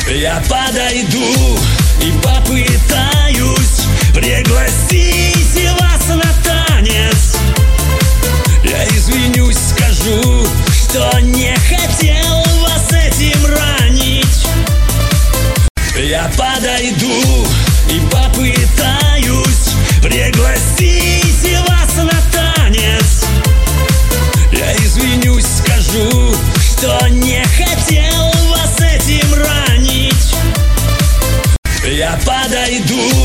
Я подойду и попытаюсь пригласить вас на танец. Я извинюсь, скажу, что не хотел вас этим ранить. Я подойду и попытаюсь пригласить вас на танец. Я извинюсь, скажу, что не хотел вас этим ранить. Я подойду